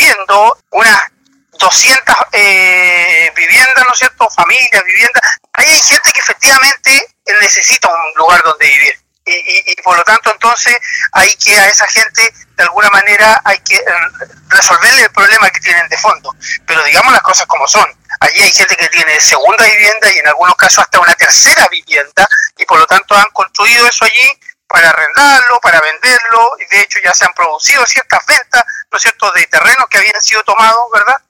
construyendo unas 200 viviendas, ¿no es cierto?, familias, viviendas. Ahí hay gente que efectivamente necesita un lugar donde vivir. Y por lo tanto, entonces, hay que a esa gente, de alguna manera, hay que resolverle el problema que tienen de fondo. Pero digamos las cosas como son. Allí hay gente que tiene segunda vivienda y en algunos casos hasta una tercera vivienda, y por lo tanto han construido eso allí para arrendarlo, para venderlo, y de hecho ya se han producido ciertas ventas, ¿no es cierto?, de terrenos que habían sido tomados, ¿verdad?,